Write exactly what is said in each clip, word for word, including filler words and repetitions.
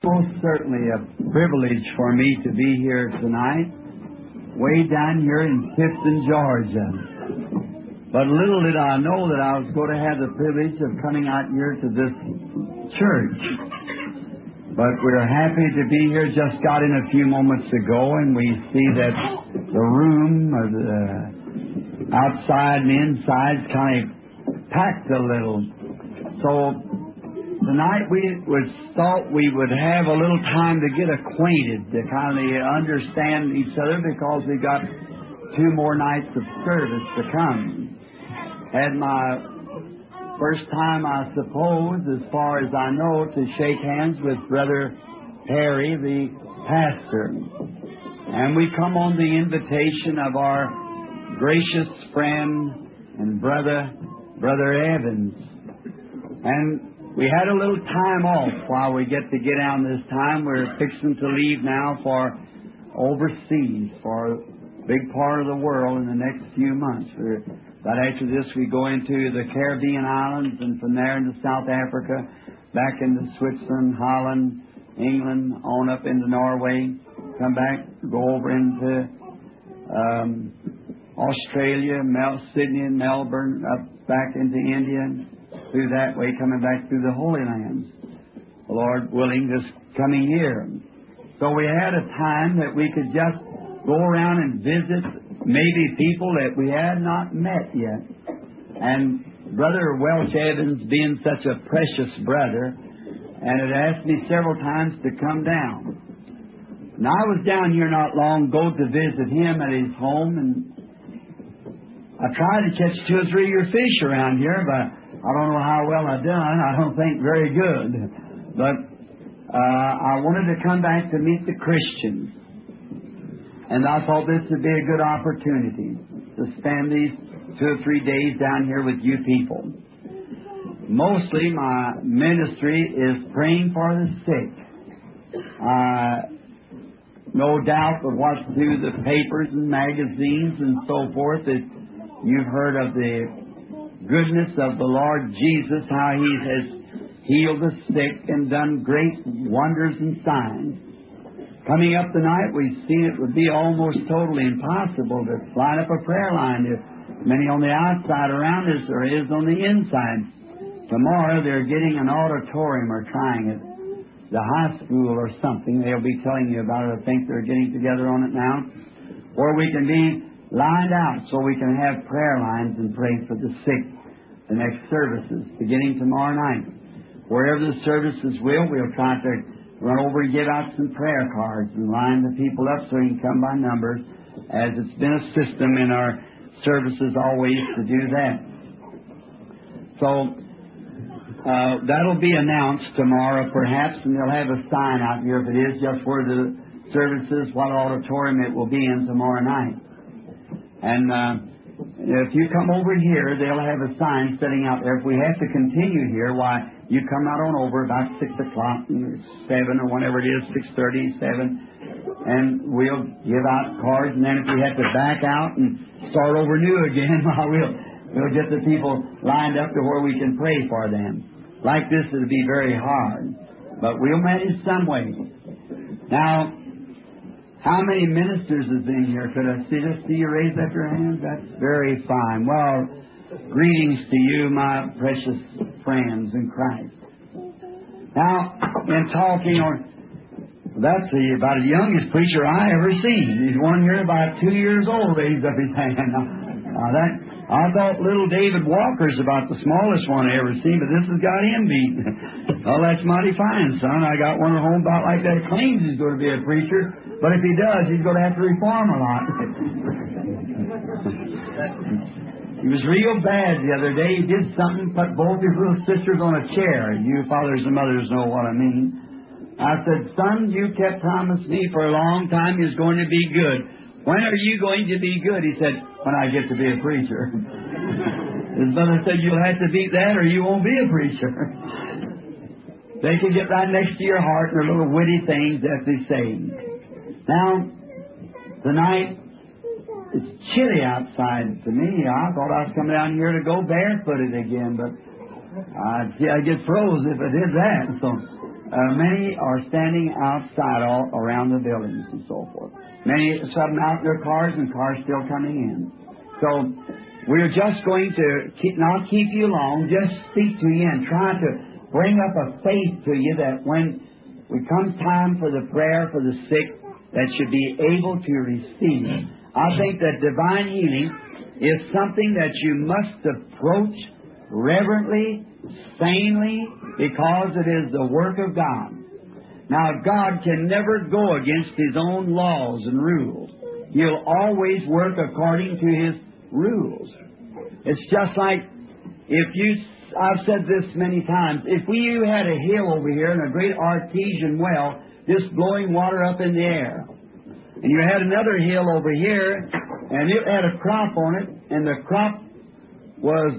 Most certainly a privilege for me to be here tonight, way down here in Tifton, Georgia. But little did I know that I was going to have the privilege of coming out here to this church. But we're happy to be here. Just got in a few moments ago, and we see that the room, or the outside and inside, kind of packed a little. So tonight we would thought we would have a little time to get acquainted, to kind of understand each other, because we got two more nights of service to come. Had my first time, I suppose, as far as I know, to shake hands with Brother Harry, the pastor. And we come on the invitation of our gracious friend and brother, Brother Evans. And we had a little time off while we get to get down this time. We're fixing to leave now for overseas, for a big part of the world in the next few months. We're, but after this, we go into the Caribbean islands, and from there into South Africa, back into Switzerland, Holland, England, on up into Norway, come back, go over into um, Australia, Mel- Sydney and Melbourne, up back into India, through that way, coming back through the Holy Lands, Lord willing, this coming year. So we had a time that we could just go around and visit maybe people that we had not met yet. And Brother Welch Evans, being such a precious brother, and had asked me several times to come down. Now, I was down here not long ago to visit him at his home, and I tried to catch two or three of your fish around here, but I don't know how well I done. I don't think very good. But uh, I wanted to come back to meet the Christians. And I thought this would be a good opportunity to spend these two or three days down here with you people. Mostly my ministry is praying for the sick. Uh, no doubt of what's through the papers and magazines and so forth that you've heard of the goodness of the Lord Jesus, how He has healed the sick and done great wonders and signs. Coming up tonight, we've seen it would be almost totally impossible to line up a prayer line. There's many on the outside around us, there is on the inside. Tomorrow they're getting an auditorium or trying it, the high school or something. They'll be telling you about it. I think they're getting together on it now. Or we can be lined out so we can have prayer lines and pray for the sick. The next services beginning tomorrow night. Wherever the services will, we'll try to run over and give out some prayer cards and line the people up so you can come by numbers, as it's been a system in our services always to do that. So uh, that'll be announced tomorrow perhaps, and they'll have a sign out here if it is just where the services, what auditorium it will be in tomorrow night. And uh, if you come over here, they'll have a sign sitting out there. If we have to continue here, why, you come out on over about six o'clock, seven or whenever it is, six thirty, seven, and we'll give out cards. And then if we have to back out and start over new again, well, we'll we'll get the people lined up to where we can pray for them. Like this, it'll be very hard, but we'll manage some way. Now, how many ministers is in here? Could I see this? See you raise up your hands? That's very fine. Well, greetings to you, my precious friends in Christ. Now, in talking, or that's the, about the youngest preacher I ever seen. He's one here about two years old, raised up his hand. Now, now that, I thought little David Walker's about the smallest one I ever seen, but this has got him beat. Well, that's mighty fine, son. I got one at home about like that, claims he's going to be a preacher, but if he does, he's going to have to reform a lot. He was real bad the other day. He did something, put both his little sisters on a chair. You fathers and mothers know what I mean. I said, son, you kept promising me for a long time you're going to be good. When are you going to be good? He said, when I get to be a preacher. His mother said, you'll have to beat that or you won't be a preacher. They can get right next to your heart and their little witty things that they say. Now, tonight, it's chilly outside to me. I thought I was coming down here to go barefooted again, but I'd see I'd get froze if I did that. So Uh, many are standing outside all around the buildings and so forth. Many of them out in their cars and cars still coming in. So we're just going to keep, not keep you long, just speak to you and try to bring up a faith to you that when it comes time for the prayer for the sick, that should be able to receive. I think that divine healing is something that you must approach reverently, sanely, because it is the work of God. Now, God can never go against His own laws and rules. He'll always work according to His rules. It's just like if you, I've said this many times, if we had a hill over here and a great artesian well just blowing water up in the air, and you had another hill over here and it had a crop on it, and the crop was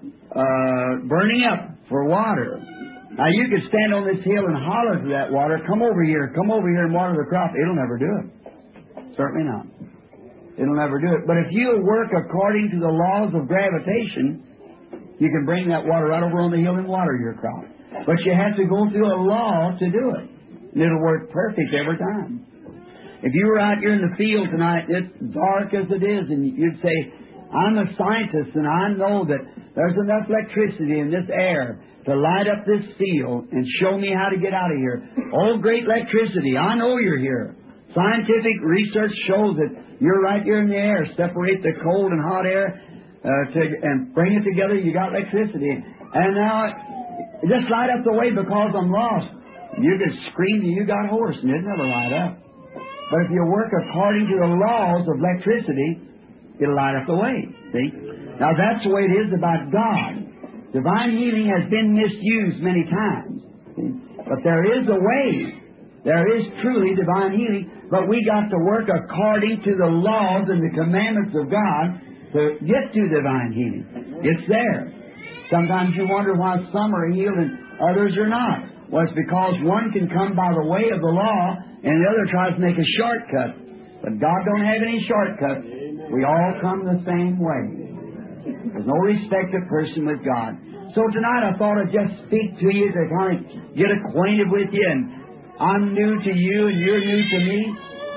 uh, burning up for water. Now, you could stand on this hill and holler to that water, come over here, come over here and water the crop. It'll never do it. Certainly not. It'll never do it. But if you work according to the laws of gravitation, you can bring that water right over on the hill and water your crop. But you have to go through a law to do it. And it'll work perfect every time. If you were out here in the field tonight, it's dark as it is, and you'd say, I'm a scientist, and I know that there's enough electricity in this air to light up this field and show me how to get out of here. Oh, great electricity. I know you're here. Scientific research shows that you're right here in the air. Separate the cold and hot air uh, to, and bring it together. You got electricity. And now, just light up the way because I'm lost. You could scream that you got a horse, and it'd never light up. But if you work according to the laws of electricity, it'll light up the way. See? Now, that's the way it is about God. Divine healing has been misused many times. See? But there is a way. There is truly divine healing, but we got to work according to the laws and the commandments of God to get to divine healing. It's there. Sometimes you wonder why some are healed and others are not. Well, it's because one can come by the way of the law and the other tries to make a shortcut. But God don't have any shortcuts. We all come the same way. There's no respect of person with God. So tonight I thought I'd just speak to you to kind of get acquainted with you. And I'm new to you and you're new to me.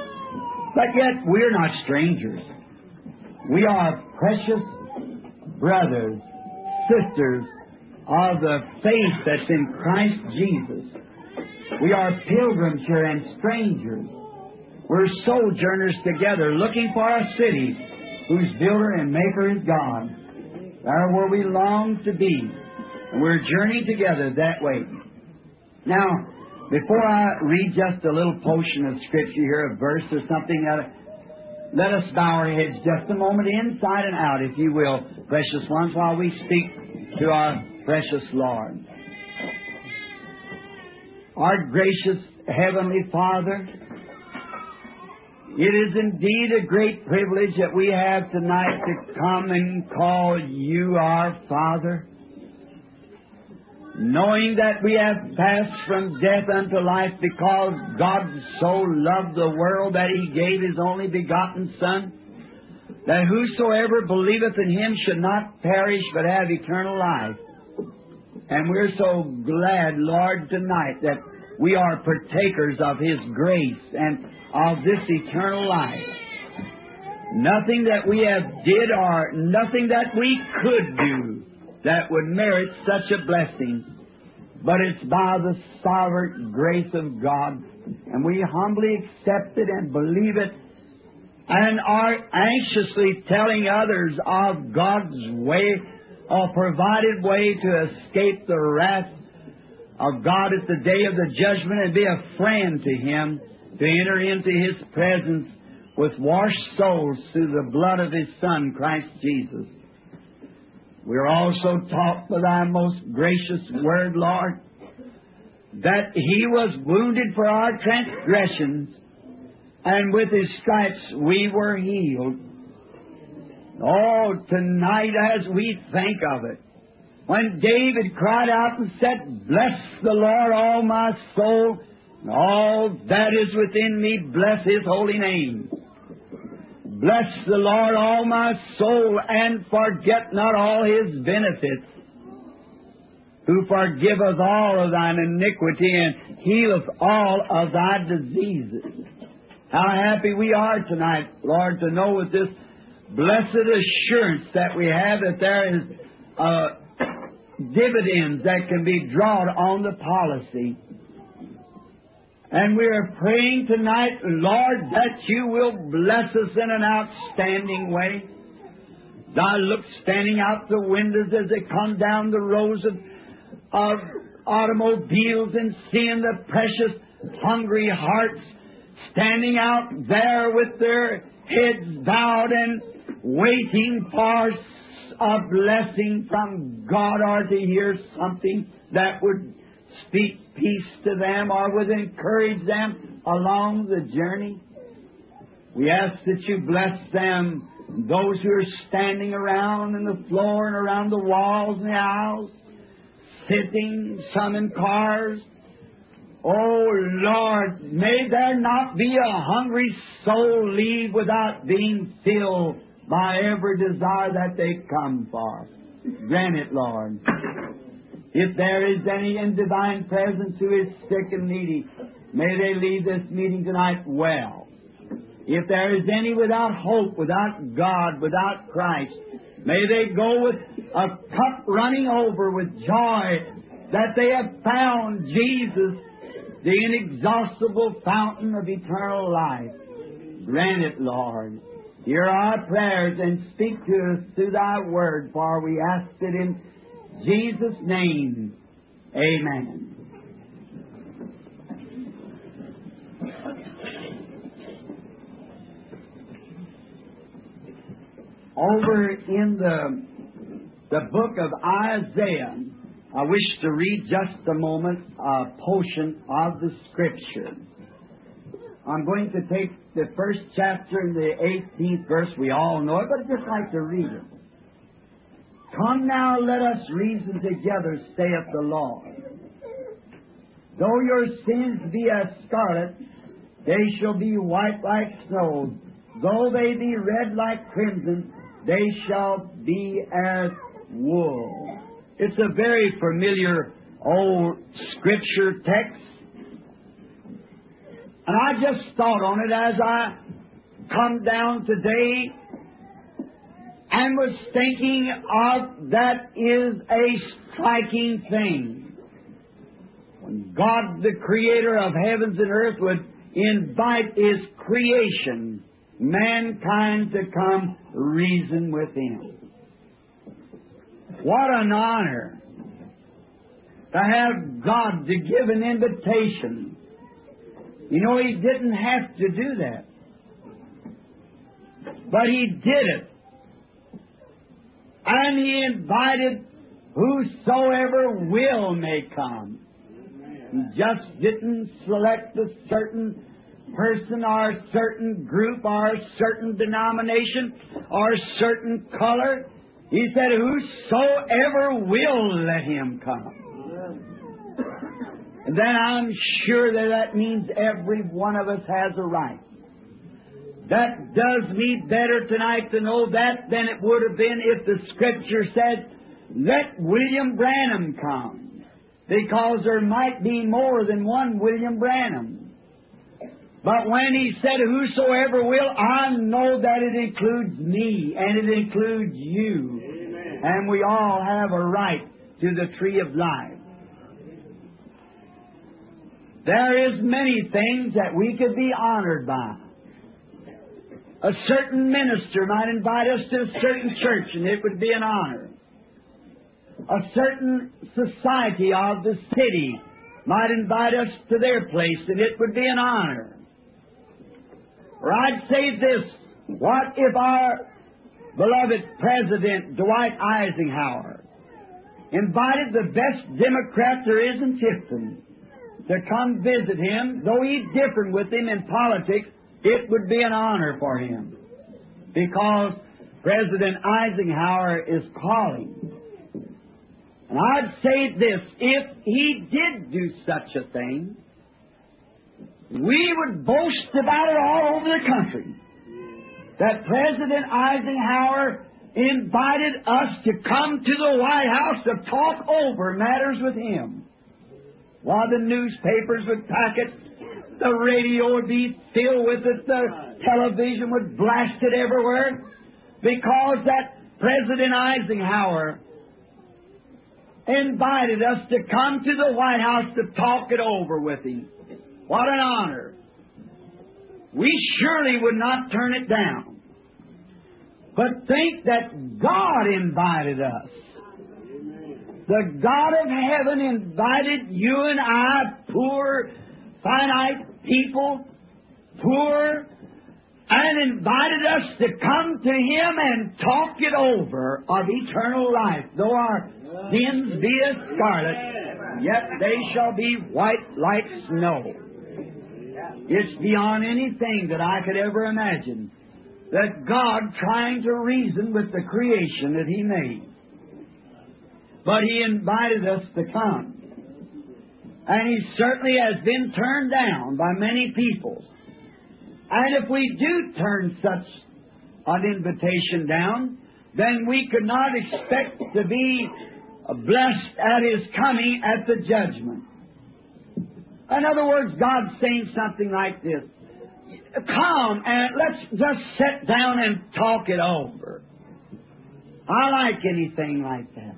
But yet we're not strangers. We are precious brothers, sisters of the faith that's in Christ Jesus. We are pilgrims here and strangers. We're sojourners together looking for a city whose builder and maker is God. There where we long to be. And we're journeying together that way. Now, before I read just a little portion of Scripture here, a verse or something, uh, let us bow our heads just a moment, inside and out, if you will, precious ones, while we speak to our precious Lord. Our gracious Heavenly Father, it is indeed a great privilege that we have tonight to come and call You our Father, knowing that we have passed from death unto life because God so loved the world that He gave His only begotten Son, that whosoever believeth in Him should not perish but have eternal life. And we're so glad, Lord, tonight that we are partakers of His grace and of this eternal life. Nothing that we have did or nothing that we could do that would merit such a blessing, but it's by the sovereign grace of God, and we humbly accept it and believe it, and are anxiously telling others of God's way, a provided way to escape the wrath of God at the day of the judgment and be a friend to Him, to enter into His presence with washed souls through the blood of His Son, Christ Jesus. We're also taught by Thy most gracious word, Lord, that He was wounded for our transgressions, and with His stripes we were healed. Oh, tonight as we think of it, when David cried out and said, "Bless the Lord, all my soul, and all that is within me, bless His holy name. Bless the Lord, all my soul, and forget not all His benefits." who forgiveth all of thine iniquity and healeth all of thy diseases. How happy we are tonight, Lord, to know with this blessed assurance that we have that there is uh, dividends that can be drawn on the policy. And we are praying tonight, Lord, that You will bless us in an outstanding way. I look standing out the windows as they come down the rows of, of automobiles and seeing the precious hungry hearts standing out there with their heads bowed and waiting for a blessing from God or to hear something that would speak peace to them or would encourage them along the journey. We ask that You bless them, those who are standing around in the floor and around the walls and the aisles, sitting, some in cars. Oh, Lord, may there not be a hungry soul leave without being filled by every desire that they come for. Grant it, Lord. If there is any in divine presence who is sick and needy, may they leave this meeting tonight well. If there is any without hope, without God, without Christ, may they go with a cup running over with joy that they have found Jesus, the inexhaustible fountain of eternal life. Grant it, Lord. Hear our prayers and speak to us through Thy word, for we ask it in Jesus' name. Amen. Over in the, the book of Isaiah, I wish to read just a moment a portion of the Scripture. I'm going to take the first chapter and the eighteenth verse. We all know it, but I'd just like to read it. Come now, let us reason together, saith the Lord. Though your sins be as scarlet, they shall be white like snow. Though they be red like crimson, they shall be as wool. It's a very familiar old Scripture text. And I just thought on it as I come down today and was thinking of that is a striking thing. When God, the Creator of heavens and earth, would invite His creation, mankind, to come reason with Him. What an honor to have God to give an invitation. You know, He didn't have to do that, but He did it. And He invited whosoever will may come. He just didn't select a certain person or a certain group or a certain denomination or a certain color. He said, whosoever will, let him come. And then I'm sure that that means every one of us has a right. That does me better tonight to know that than it would have been if the Scripture said, let William Branham come. Because there might be more than one William Branham. But when He said, whosoever will, I know that it includes me and it includes you. Amen. And we all have a right to the tree of life. There is many things that we could be honored by. A certain minister might invite us to a certain church, and it would be an honor. A certain society of the city might invite us to their place, and it would be an honor. Or I'd say this, what if our beloved President Dwight Eisenhower invited the best Democrat there is in Tifton to come visit him? Though he differed with him in politics, it would be an honor for him, because President Eisenhower is calling. And I'd say this, if he did do such a thing, we would boast about it all over the country, that President Eisenhower invited us to come to the White House to talk over matters with Him. While the newspapers would pack it, the radio would be filled with it, the television would blast it everywhere, because that President Eisenhower invited us to come to the White House to talk it over with him. What an honor. We surely would not turn it down. But think that God invited us. The God of heaven invited you and I, poor, finite people, poor, and invited us to come to Him and talk it over of eternal life. Though our sins be as scarlet, yet they shall be white like snow. It's beyond anything that I could ever imagine that God trying to reason with the creation that He made. But He invited us to come. And He certainly has been turned down by many people. And if we do turn such an invitation down, then we could not expect to be blessed at His coming at the judgment. In other words, God's saying something like this. Come and let's just sit down and talk it over. I like anything like that.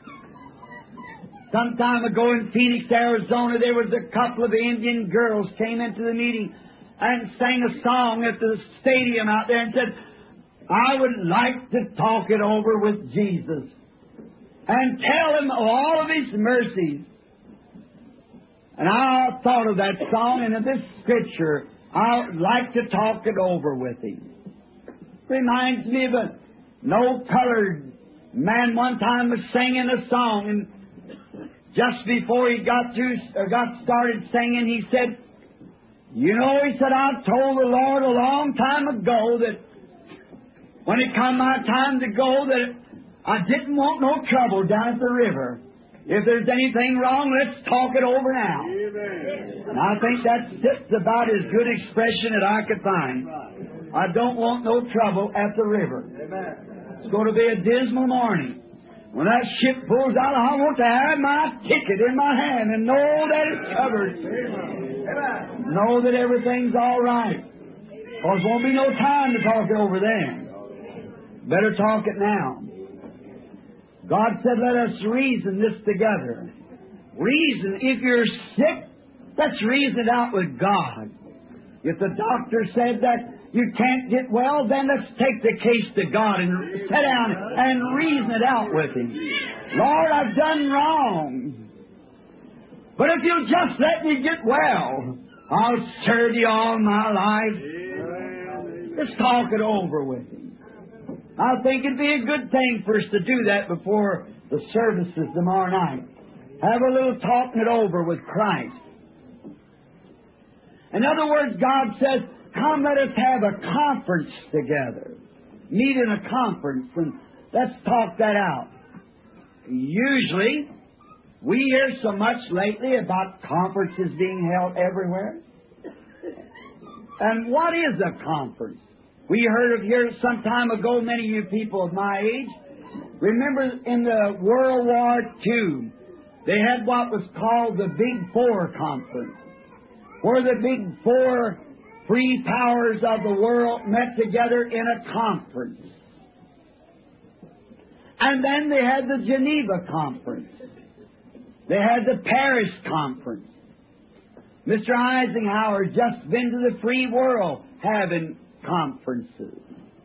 Some time ago in Phoenix, Arizona, there was a couple of Indian girls came into the meeting and sang a song at the stadium out there and said, I would like to talk it over with Jesus and tell Him of all of His mercies. And I thought of that song and of this scripture. I would like to talk it over with Him. Reminds me of a no-colored man one time was singing a song, and just before he got to or got started singing, he said, you know, he said, I told the Lord a long time ago that when it come my time to go, that I didn't want no trouble down at the river. If there's anything wrong, let's talk it over now. Amen. And I think that's just about as good expression that I could find. I don't want no trouble at the river. Amen. It's going to be a dismal morning. When that ship pulls out, I want to have my ticket in my hand and know that it's covered. Amen. Know that everything's all right. Because there won't be no time to talk it over then. Better talk it now. God said, let us reason this together. Reason. If you're sick, let's reason it out with God. If the doctor said that you can't get well, then let's take the case to God and sit down and reason it out with Him. Lord, I've done wrong. But if you'll just let me get well, I'll serve You all my life. Let's talk it over with Him. I think it'd be a good thing for us to do that before the services tomorrow night. Have a little talking it over with Christ. In other words, God says, come, let us have a conference together. Meet in a conference and let's talk that out. Usually, we hear so much lately about conferences being held everywhere. And what is a conference? We heard of here some time ago, many of you people of my age. Remember in the World War Two, they had what was called the Big Four Conference, where the Big Four free powers of the world met together in a conference. And then they had the Geneva Conference. They had the Paris Conference. Mister Eisenhower just been to the free world having conferences.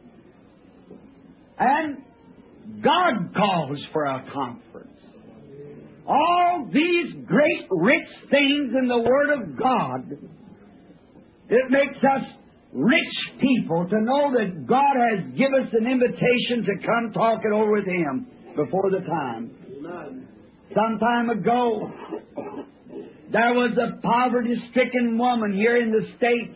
And God calls for a conference. All these great rich things in the Word of God, it makes us rich people to know that God has given us an invitation to come talk it over with Him before the time. Amen. Some time ago, there was a poverty-stricken woman here in the States,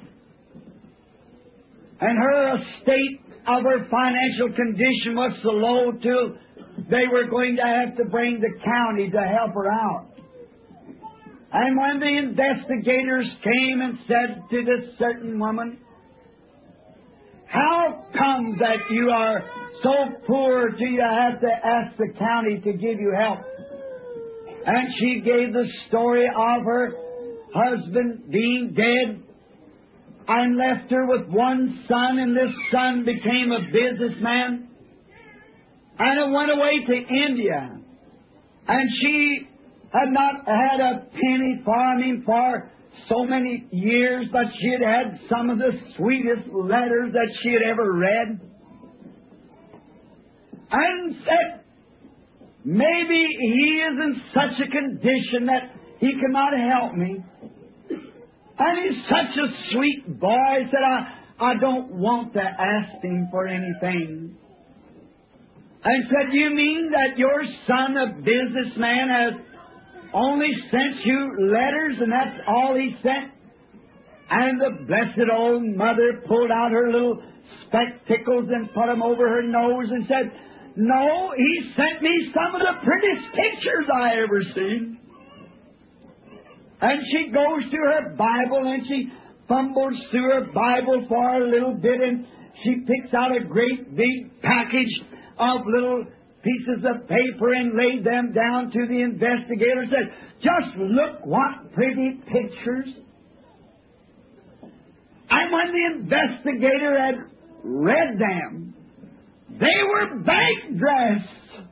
and her estate of her financial condition was so low, too, they were going to have to bring the county to help her out. And when the investigators came and said to this certain woman, how comes that you are so poor till you have to ask the county to give you help? And she gave the story of her husband being dead and left her with one son, and this son became a businessman and it went away to India. And she had not had a penny farming for so many years, but she had had some of the sweetest letters that she had ever read. And said, maybe he is in such a condition that he cannot help me. And he's such a sweet boy. He said, I, I don't want to ask him for anything. And said, you mean that your son, a businessman, has only sent you letters and that's all he sent? And the blessed old mother pulled out her little spectacles and put them over her nose and said, no, he sent me some of the prettiest pictures I ever seen. And she goes to her Bible and she fumbles through her Bible for a little bit and she picks out a great big package of little pieces of paper and laid them down to the investigator and said, just look what pretty pictures. And when the investigator had read them, they were bank dressed.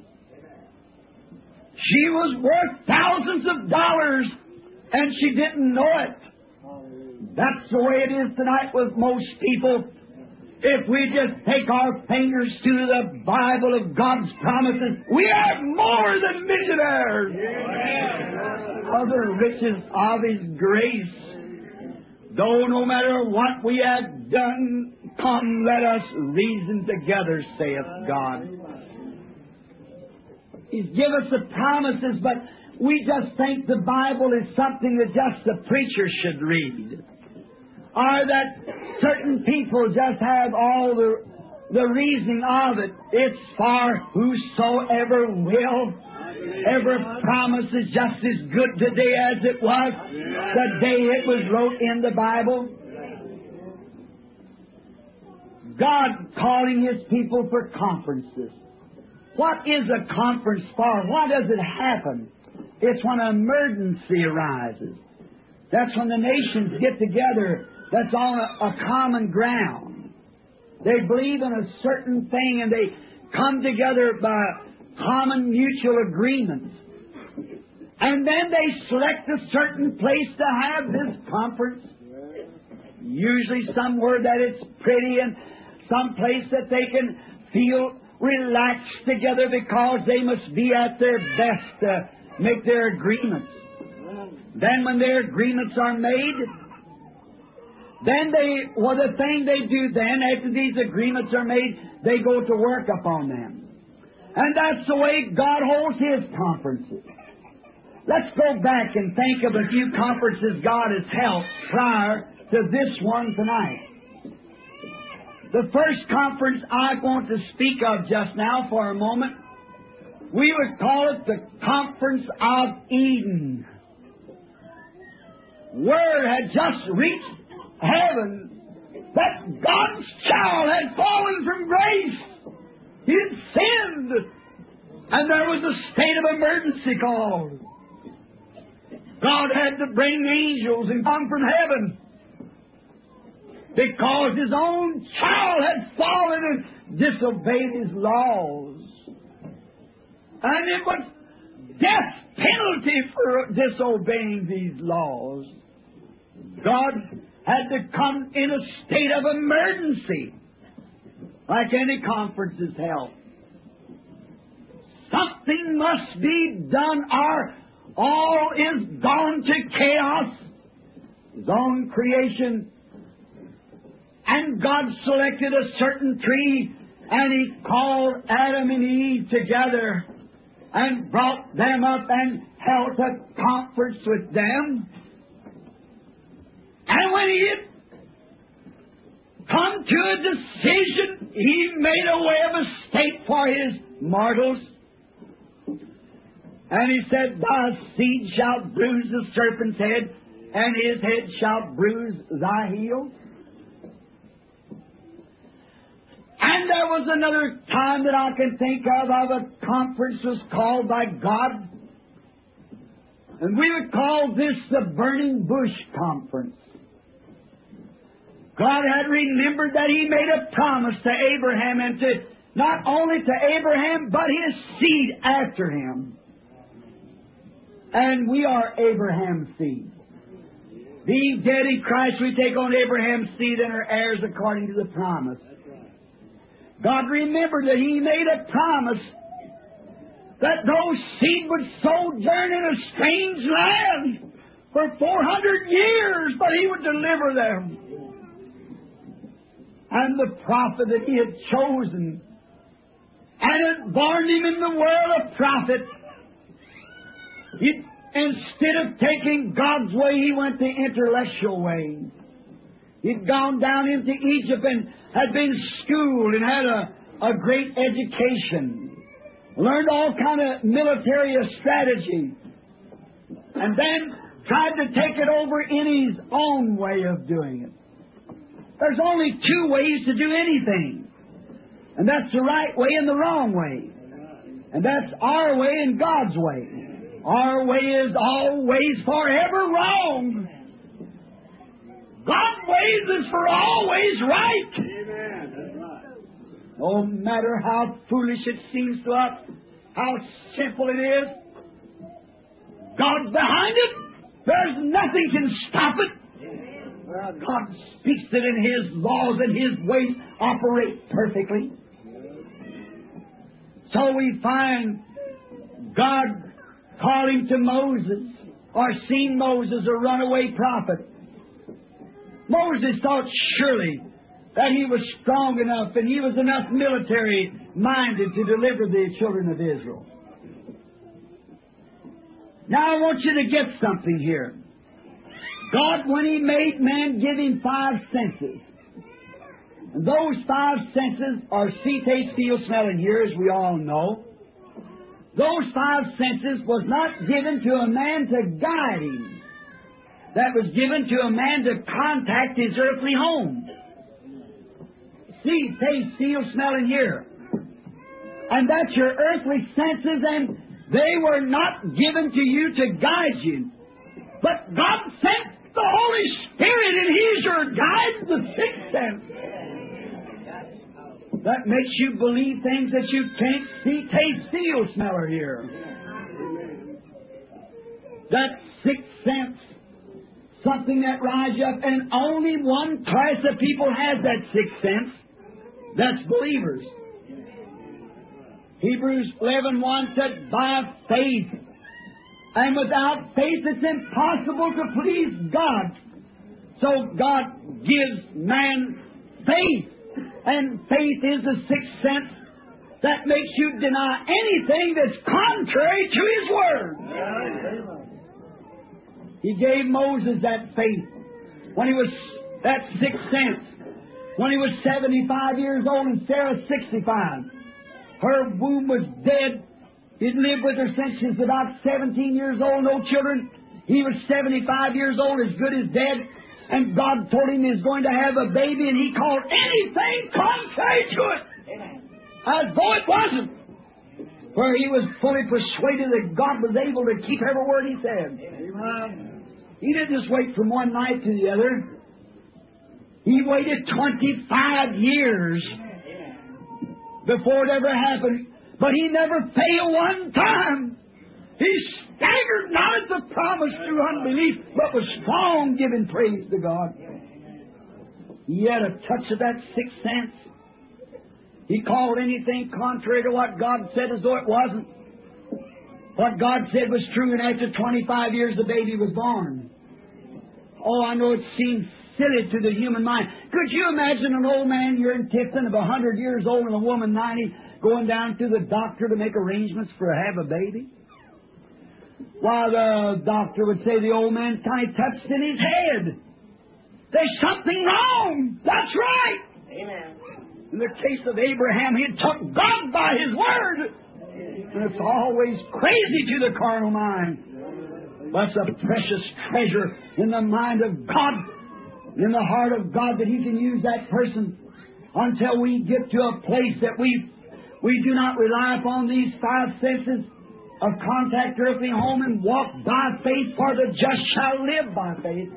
She was worth thousands of dollars and she didn't know it. That's the way it is tonight with most people. If we just take our fingers to the Bible of God's promises, we are more than millionaires of the riches of His grace. Though no matter what we have done, come let us reason together, saith God. He's given us the promises, but we just think the Bible is something that just the preacher should read. Or that certain people just have all the, the reasoning of it. It's for whosoever will. Every promise is just as good today as it was the day it was wrote in the Bible. God calling His people for conferences. What is a conference for? Why does it happen? It's when an emergency arises. That's when the nations get together. That's on a, a common ground. They believe in a certain thing and they come together by common mutual agreements. And then they select a certain place to have this conference. Usually somewhere that it's pretty and some place that they can feel relaxed together because they must be at their best to make their agreements. Then when their agreements are made, then they, well, the thing they do then, after these agreements are made, they go to work upon them. And that's the way God holds His conferences. Let's go back and think of a few conferences God has held prior to this one tonight. The first conference I want to speak of just now for a moment, we would call it the Conference of Eden. Word had just reached heaven that God's child had fallen from grace. He had sinned. And there was a state of emergency called. God had to bring angels and come from heaven because His own child had fallen and disobeyed His laws. And it was death penalty for disobeying these laws. God had to come in a state of emergency, like any conference is held. Something must be done, or all is gone to chaos. His own creation. And God selected a certain tree, and He called Adam and Eve together and brought them up and held a conference with them. And when He had come to a decision, He made a way of escape for His mortals. And He said, thy seed shall bruise the serpent's head, and his head shall bruise thy heel. And there was another time that I can think of, of a conference was called by God. And we would call this the Burning Bush Conference. God had remembered that He made a promise to Abraham, and to not only to Abraham, but his seed after him. And we are Abraham's seed. Being dead in Christ, we take on Abraham's seed and are heirs according to the promise. God remembered that He made a promise that those seed would sojourn in a strange land for four hundred years, but He would deliver them. And the prophet that He had chosen and had born him in the world a prophet, he, instead of taking God's way, he went the intellectual way. He'd gone down into Egypt and had been schooled and had a, a great education, learned all kind of military strategy, and then tried to take it over in his own way of doing it. There's only two ways to do anything. And that's the right way and the wrong way. And that's our way and God's way. Our way is always forever wrong. God's ways is for always right. No matter how foolish it seems to us, how simple it is, God's behind it. There's nothing can stop it. God speaks it, and His laws and His ways operate perfectly. So we find God calling to Moses, or seeing Moses, a runaway prophet. Moses thought surely that he was strong enough and he was enough military-minded to deliver the children of Israel. Now I want you to get something here. God, when He made man, give him five senses. And those five senses are see, taste, feel, smell, and hear, as we all know. Those five senses was not given to a man to guide him. That was given to a man to contact his earthly home. See, taste, feel, smell, and hear. And that's your earthly senses, and they were not given to you to guide you. But God sent the Holy Spirit, and He's your guide, the sixth sense. That makes you believe things that you can't see, taste, feel, smell, or hear. That sixth sense, something that rises up, and only one class of people has that sixth sense. That's believers. Hebrews eleven one said, by faith. And without faith it's impossible to please God. So God gives man faith. And faith is the sixth sense that makes you deny anything that's contrary to His Word. He gave Moses that faith when he was, that sixth sense, when he was seventy-five years old and Sarah sixty-five. Her womb was dead. He'd lived with her since she was about seventeen years old, no children. He was seventy-five years old, as good as dead. And God told him he was going to have a baby, and he called anything contrary to it as though it wasn't. For he was fully persuaded that God was able to keep every word He said. He didn't just wait from one night to the other. He waited twenty-five years before it ever happened. But he never failed one time. He staggered not at the promise through unbelief, but was strong, giving praise to God. He had a touch of that sixth sense. He called anything contrary to what God said as though it wasn't. What God said was true, and after twenty-five years the baby was born. Oh, I know it seems silly to the human mind. Could you imagine an old man here in Tifton of a hundred years old and a woman ninety going down to the doctor to make arrangements for to have a baby? Why, the doctor would say the old man's kind of touched in his head. There's something wrong. That's right. Amen. In the case of Abraham, he took God by His Word. And it's always crazy to the carnal mind. That's a precious treasure in the mind of God, in the heart of God, that He can use that person. until we get to a place that we we do not rely upon these five senses of contact, earthly home, and walk by faith, for the just shall live by faith.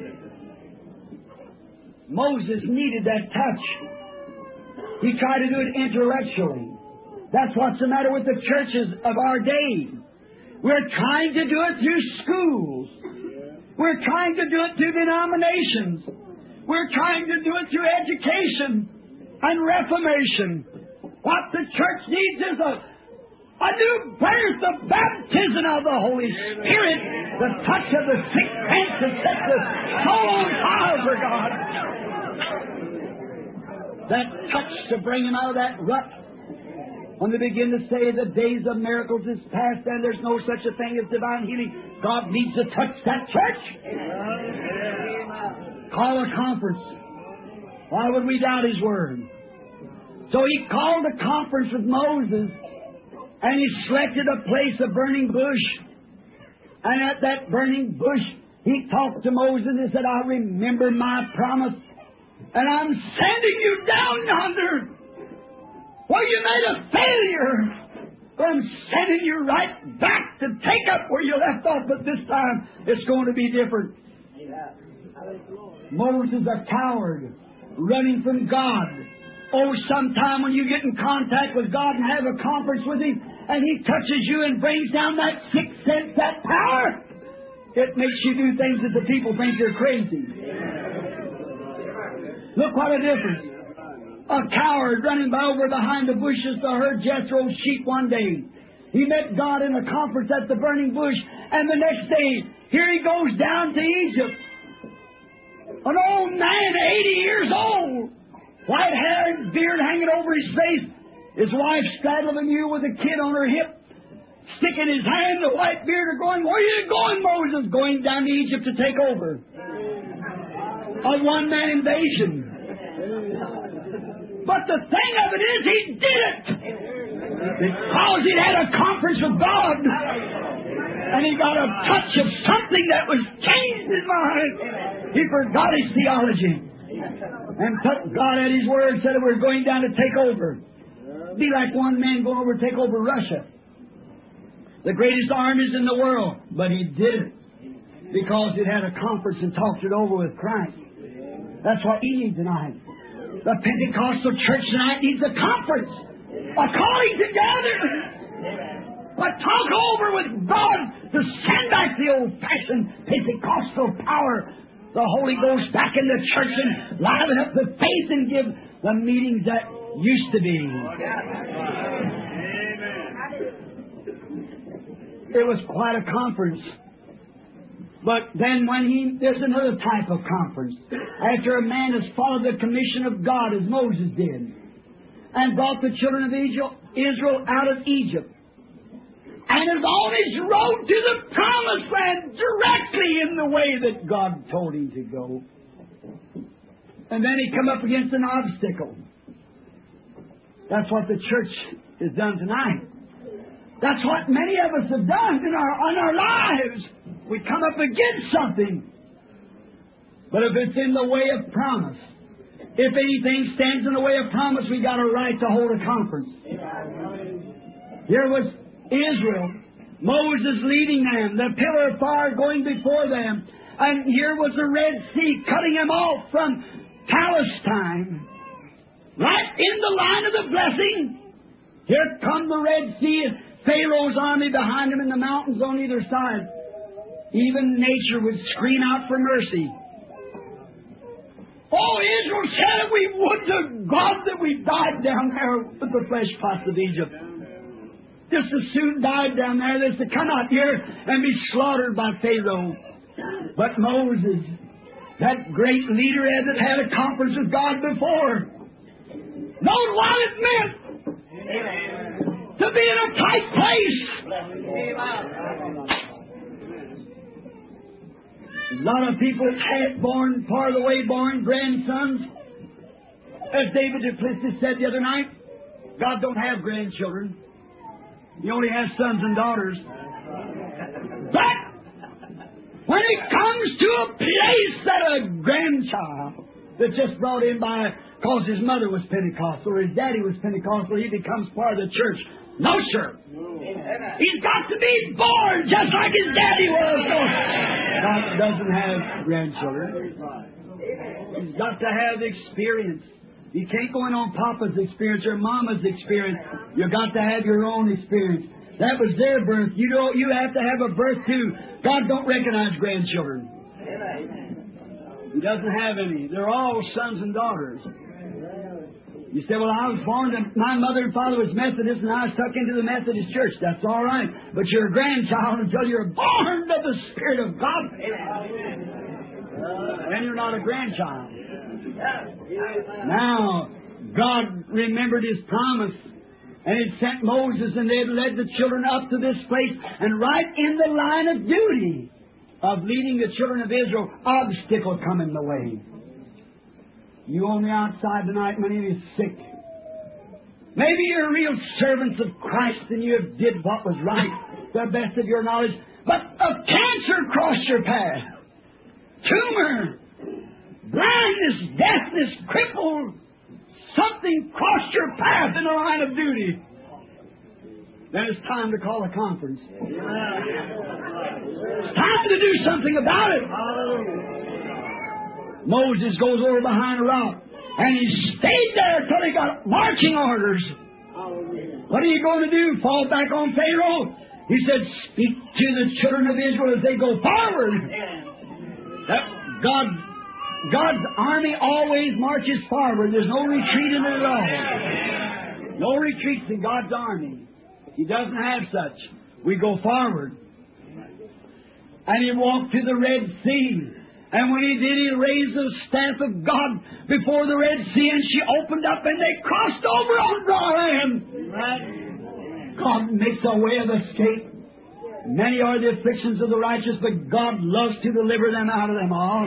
Moses needed that touch. He tried to do it intellectually. That's what's the matter with the churches of our day. We're trying to do it through schools. We're trying to do it through denominations. We're trying to do it through education and reformation. What the church needs is a, a new birth, the baptism of the Holy Spirit, the touch of the sixth sense that sets the soul on fire for God. That touch to bring him out of that rut. When they begin to say the days of miracles is past and there's no such a thing as divine healing, God needs to touch that church. Call a conference. Why would we doubt His Word? So He called a conference with Moses, and He selected a place, a burning bush. And at that burning bush, He talked to Moses and said, I remember my promise, and I'm sending you down yonder. Well, you made a failure. But I'm sending you right back to take up where you left off, but this time it's going to be different. Moses, a coward, running from God. Oh, sometime when you get in contact with God and have a conference with Him, and He touches you and brings down that sixth sense, that power, it makes you do things that the people think you're crazy. Look what a difference. A coward running by over behind the bushes to herd Jethro's sheep one day. He met God in a conference at the burning bush, and the next day, here he goes down to Egypt. An old man, eighty years old, white hair and beard hanging over his face, his wife straddling a mule with a kid on her hip, sticking his hand, the white beard are going, where are you going, Moses? Going down to Egypt to take over. A one-man invasion. But the thing of it is, he did it because he had a conference with God, and he got a touch of something that was changed his mind. He forgot his theology and took God at His word, said we're going down to take over. Be like one man going over to take over Russia, the greatest armies in the world, but he did it because it had a conference and talked it over with Christ. That's what we need tonight. The Pentecostal church tonight needs a conference, a calling together, a talk over with God to send back the old-fashioned Pentecostal power, the Holy Ghost back in the church and liven up the faith and give the meetings that used to be. It was quite a conference. But then when he, there's another type of conference. After a man has followed the commission of God as Moses did, and brought the children of Israel out of Egypt, and is on his road to the promised land directly in the way that God told him to go. And then he come up against an obstacle. That's what the church has done tonight. That's what many of us have done in our, in our lives. We come up against something. But if it's in the way of promise, if anything stands in the way of promise, we got a right to hold a conference. Here was Israel, Moses leading them, the pillar of fire going before them, and here was the Red Sea cutting them off from Palestine. Right in the line of the blessing, here come the Red Sea, Pharaoh's army behind them in the mountains on either side. Even nature would scream out for mercy. Oh, Israel said, we would to God that we died down there with the flesh pots of Egypt. Just as soon died down there as to come out here and be slaughtered by Pharaoh. But Moses, that great leader that had a conference with God before, knowed what it meant to be in a tight place. A lot of people had born, part of the way born, grandsons. As David Duplessis said the other night, God don't have grandchildren. He only has sons and daughters. But when it comes to a place that a grandchild that's just brought in by, because his mother was Pentecostal or his daddy was Pentecostal, he becomes part of the church. No, sir. He's got to be born just like his daddy was. So God doesn't have grandchildren. He's got to have experience. You can't go in on Papa's experience or Mama's experience. You've got to have your own experience. That was their birth. You know, you have to have a birth too. God don't recognize grandchildren. He doesn't have any. They're all sons and daughters. You say, well, I was born to, my mother and father was Methodist and I was tucked into the Methodist church. That's all right. But you're a grandchild until you're born of the Spirit of God. And you're not a grandchild. Now, God remembered His promise. And He sent Moses and they led the children up to this place. And right in the line of duty of leading the children of Israel, obstacle come in the way. You on the outside tonight, many of you sick. Maybe you're real servants of Christ and you have did what was right, the best of your knowledge, but a cancer crossed your path. Tumor, blindness, deafness, crippled, something crossed your path in the line of duty. Then it's time to call a conference. It's time to do something about it. Moses goes over behind a rock, and he stayed there till he got marching orders. What are you going to do? Fall back on Pharaoh? He said, speak to the children of Israel as they go forward. That God, God's army always marches forward. There's no retreat in it at all. No retreats in God's army. He doesn't have such. We go forward. And he walked to the Red Sea. And when he did, he raised the staff of God before the Red Sea, and she opened up, and they crossed over on dry land. God makes a way of escape. Many are the afflictions of the righteous, but God loves to deliver them out of them all.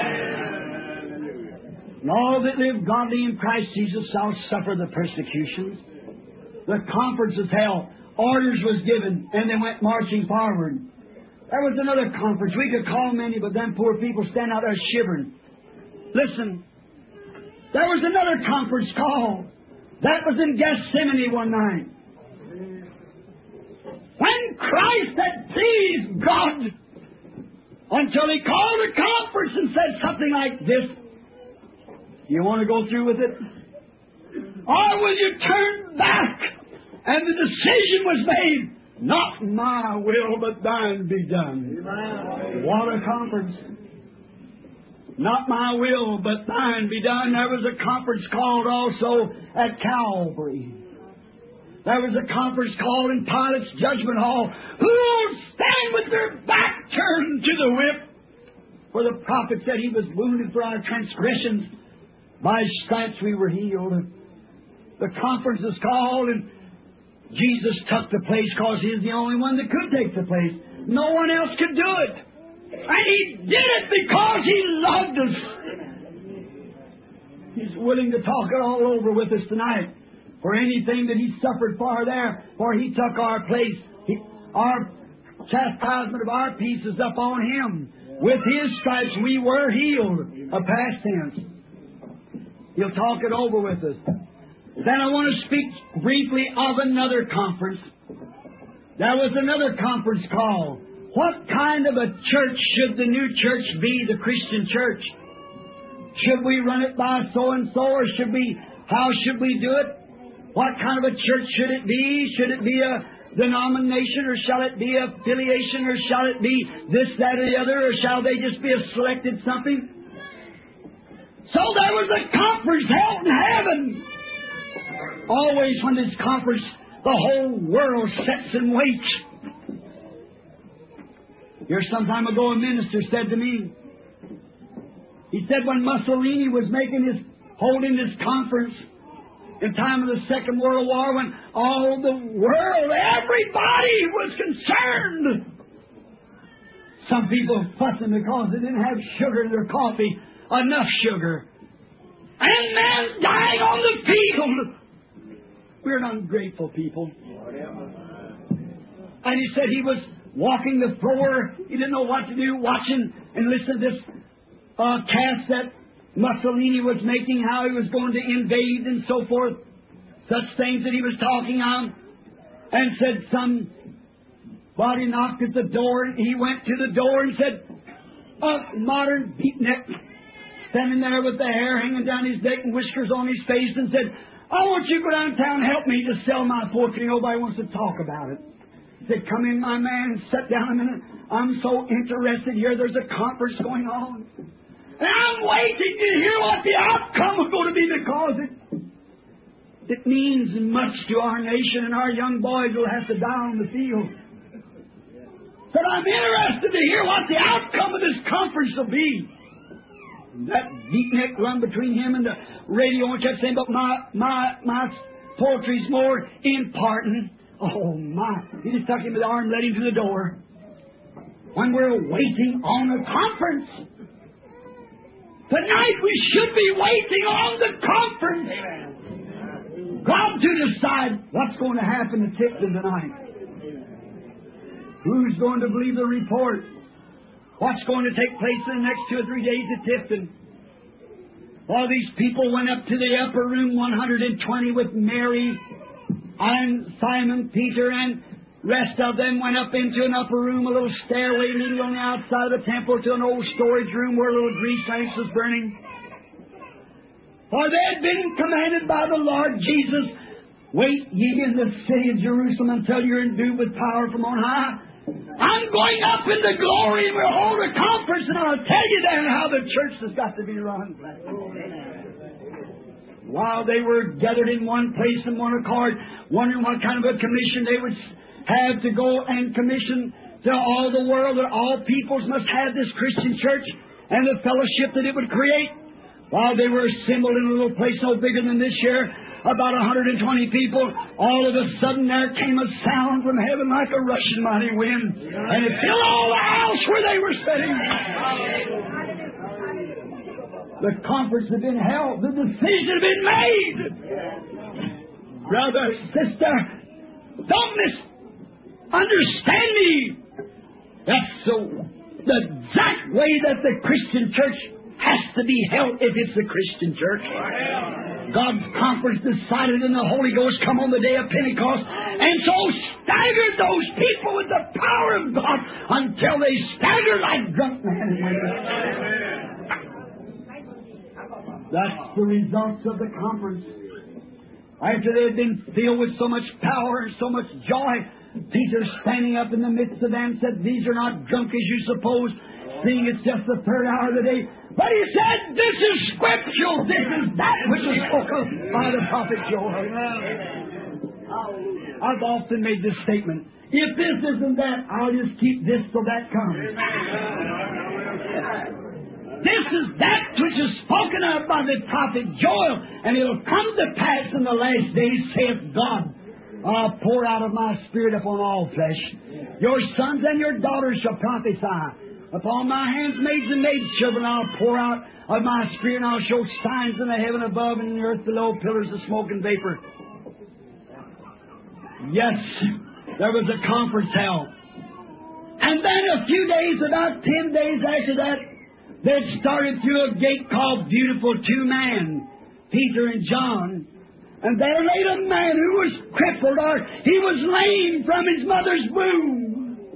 And all that live godly in Christ Jesus shall suffer the persecutions. The conference was held. Orders was given, and they went marching forward. There was another conference. We could call many, but them poor people stand out there shivering. Listen, there was another conference call. That was in Gethsemane one night. When Christ had pleased God until He called a conference and said something like this. You want to go through with it? Or will you turn back? And the decision was made. Not my will, but thine be done. What a conference. Not my will, but thine be done. There was a conference called also at Calvary. There was a conference called in Pilate's judgment hall. Who will stand with their back turned to the whip? For the prophet said He was wounded for our transgressions. By His stripes we were healed. The conference is called, and Jesus took the place because He's the only one that could take the place. No one else could do it. And He did it because He loved us. He's willing to talk it all over with us tonight. For anything that He suffered for there, for He took our place. He, our chastisement of our peace is up on Him. With His stripes we were healed. A past tense. He'll talk it over with us. Then I want to speak briefly of another conference. There was another conference call. What kind of a church should the new church be, the Christian church? Should we run it by so-and-so, or should we, how should we do it? What kind of a church should it be? Should it be a denomination, or shall it be a affiliation, or shall it be this, that, or the other, or shall they just be a selected something? So there was a conference held in heaven. Always when this conference, the whole world sits and waits. Here some time ago a minister said to me, he said when Mussolini was making his, holding this conference in time of the Second World War, when all the world, everybody was concerned. Some people fussing because they didn't have sugar in their coffee, enough sugar. And men dying on the field. We're an ungrateful people. And he said he was walking the floor. He didn't know what to do, watching and listening to this uh, cassette Mussolini was making, how he was going to invade and so forth, such things that he was talking on, and said somebody knocked at the door, and he went to the door and said, a modern beatnik, standing there with the hair hanging down his neck and whiskers on his face, and said, I want you to go downtown and help me to sell my poetry. Nobody wants to talk about it. He said, come in, my man, and sit down a minute. I'm so interested here. There's a conference going on. And I'm waiting to hear what the outcome is going to be, because it, it means much to our nation, and our young boys will have to die on the field. Said, I'm interested to hear what the outcome of this conference will be. And that beatnik run between him and the radio and kept saying, but my my my poetry's more important. Oh, my. He just took him by the arm and led him to the door. When we're waiting on a conference. Tonight we should be waiting on the conference. God to decide what's going to happen to Tifton tonight. Who's going to believe the report? What's going to take place in the next two or three days at Tifton? All these people went up to the upper room one hundred twenty with Mary and Simon Peter, and rest of them went up into an upper room, a little stairway leading on the outside of the temple to an old storage room where a little grease lamps was burning. For they had been commanded by the Lord Jesus, wait ye in the city of Jerusalem until you're endued with power from on high. I'm going up into glory, and we'll hold a conference, and I'll tell you then how the church has got to be run. While they were gathered in one place in one accord, wondering what kind of a commission they would have to go and commission to all the world, that all peoples must have this Christian church and the fellowship that it would create. While they were assembled in a little place no bigger than this year, about one hundred twenty people, all of a sudden there came a sound from heaven like a rushing mighty wind, and it filled all the house where they were sitting. The conference had been held. The decision had been made. Brother, sister, don't misunderstand me. That's the, the exact way that the Christian church has to be held if it's a Christian church. God's conference decided, and the Holy Ghost come on the day of Pentecost, and so staggered those people with the power of God until they staggered like drunk men and women. That's the results of the conference. After they had been filled with so much power and so much joy, Peter, standing up in the midst of them, said, these are not drunk as you suppose, seeing it's just the third hour of the day. But he said, this is scriptural. This is that which was spoken by the prophet Joel. I've often made this statement. If this isn't that, I'll just keep this till that comes. This is that which is spoken of by the prophet Joel, and it'll come to pass in the last days, saith God. I'll pour out of my Spirit upon all flesh. Your sons and your daughters shall prophesy. Upon my handmaids and maidchildren I'll pour out of my Spirit, and I'll show signs in the heaven above and in the earth below, pillars of smoke and vapor. Yes, there was a conference held. And then a few days, about ten days after that, they'd started through a gate called Beautiful Two Man, Peter and John. And there laid a man who was crippled, or he was lame from his mother's womb.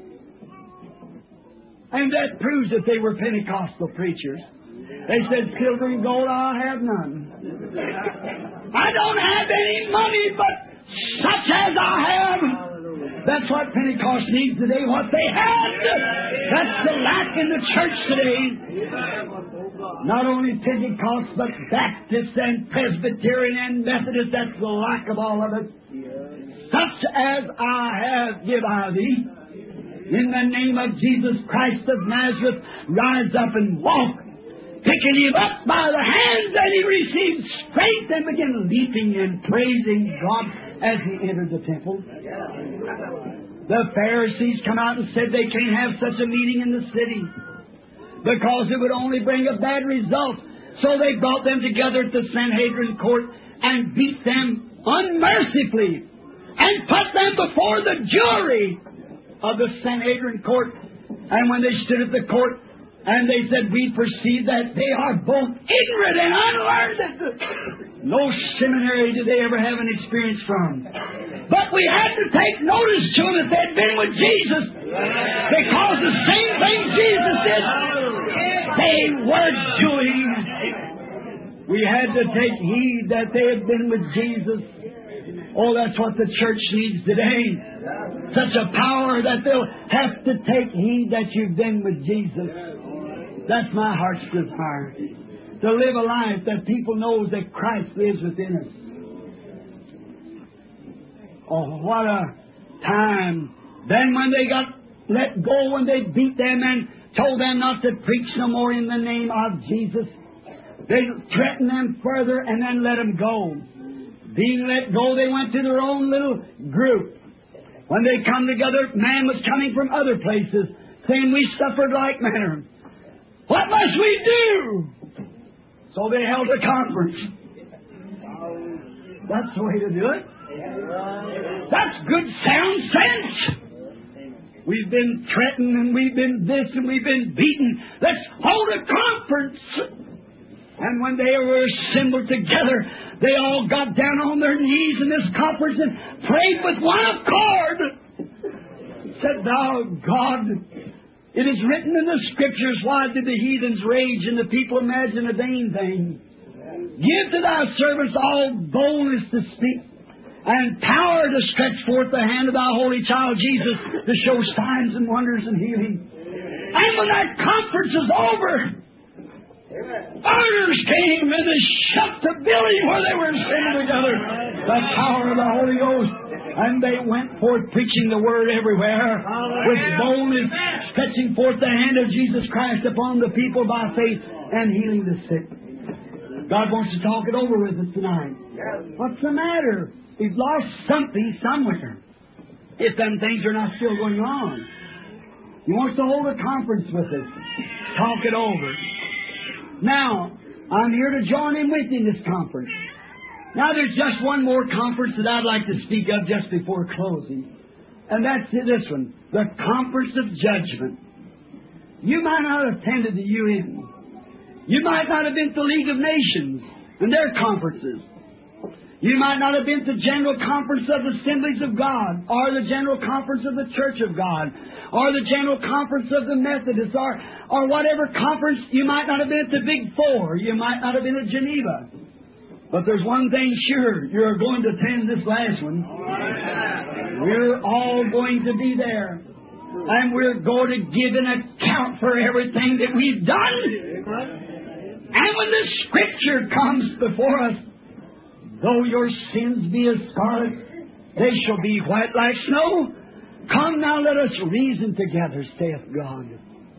And that proves that they were Pentecostal preachers. They said, silver and gold I have none. I don't have any money, but such as I have. That's what Pentecost needs today, what they had. That's the lack in the church today. Not only Pentecost, but Baptist and Presbyterian and Methodist, that's the lack of all of it. Such as I have give I thee. In the name of Jesus Christ of Nazareth, rise up and walk. Picking him up by the hands, and he received strength and began leaping and praising God as he entered the temple. The Pharisees come out and said they can't have such a meeting in the city because it would only bring a bad result. So they brought them together at the Sanhedrin court and beat them unmercifully and put them before the jury of the Sanhedrin court. And when they stood at the court And they said, we perceive that they are both ignorant and unlearned. No seminary did they ever have an experience from. But we had to take notice to them that they'd been with Jesus. Because the same thing Jesus did, they were doing. We had to take heed that they had been with Jesus. Oh, that's what the church needs today. Such a power that they'll have to take heed that you've been with Jesus. That's my heart's desire. To live a life that people knows that Christ lives within us. Oh, what a time. Then when they got let go, when they beat them and told them not to preach no more in the name of Jesus, they threatened them further and then let them go. Being let go, they went to their own little group. When they come together, man was coming from other places, saying, we suffered like manner. What must we do? So they held a conference. That's the way to do it. That's good sound sense. We've been threatened and we've been this and we've been beaten. Let's hold a conference. And when they were assembled together, they all got down on their knees in this conference and prayed with one accord. Said, thou God, it is written in the Scriptures, why did the heathens rage and the people imagine a vain thing? Give to thy servants all boldness to speak and power to stretch forth the hand of thy holy child Jesus to show signs and wonders and healing. And when that conference is over, others came and they shut the building where they were sitting together. The power of the Holy Ghost. And they went forth preaching the Word everywhere with boldness, stretching forth the hand of Jesus Christ upon the people by faith and healing the sick. God wants to talk it over with us tonight. What's the matter? We've lost something somewhere. If them things are not still going on. He wants to hold a conference with us. Talk it over. Now, I'm here to join him with in this conference. Now, there's just one more conference that I'd like to speak of just before closing. And that's this one, the Conference of Judgment. You might not have attended the U N. You might not have been to the League of Nations and their conferences. You might not have been to General Conference of Assemblies of God, or the General Conference of the Church of God, or the General Conference of the Methodists, or, or whatever conference. You might not have been at the Big Four. You might not have been at Geneva. But there's one thing sure, you're going to attend this last one. We're all going to be there. And we're going to give an account for everything that we've done. And when the Scripture comes before us, though your sins be as scarlet, they shall be white like snow. Come now, let us reason together, saith God.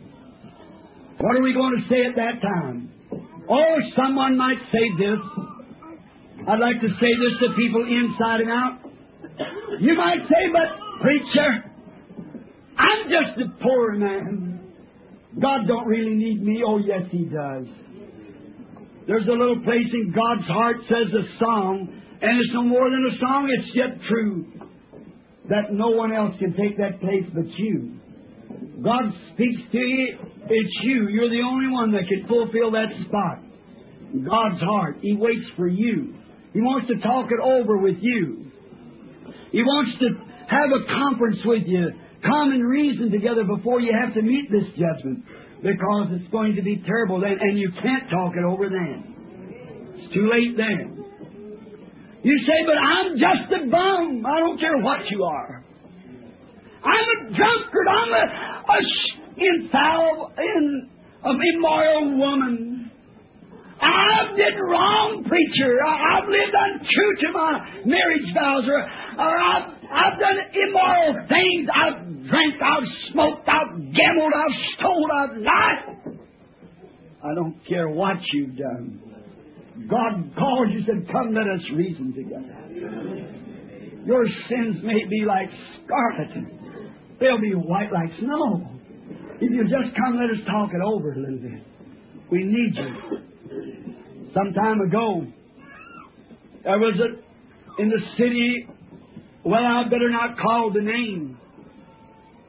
What are we going to say at that time? Oh, someone might say this. I'd like to say this to people inside and out. You might say, but preacher, I'm just a poor man. God don't really need me. Oh, yes, He does. There's a little place in God's heart, says a song, and it's no more than a song, it's yet true, that no one else can take that place but you. God speaks to you, it's you. You're the only one that can fulfill that spot. God's heart, He waits for you. He wants to talk it over with you. He wants to have a conference with you. Come and reason together before you have to meet this judgment. Because it's going to be terrible then, and you can't talk it over then. It's too late then. You say, but I'm just a bum. I don't care what you are. I'm a drunkard. I'm a, a infallible, in, an immoral woman. I've did wrong, preacher. I, I've lived untrue to my marriage vows, or, or I've, I've done immoral things. I've drank, I've smoked, I've gambled, I've stole, I've lied. I don't care what you've done. God called you and said, come, let us reason together. Your sins may be like scarlet. They'll be white like snow. If you just come, let us talk it over a little bit. We need you. Some time ago, there was a, in the city, well, I better not call the name.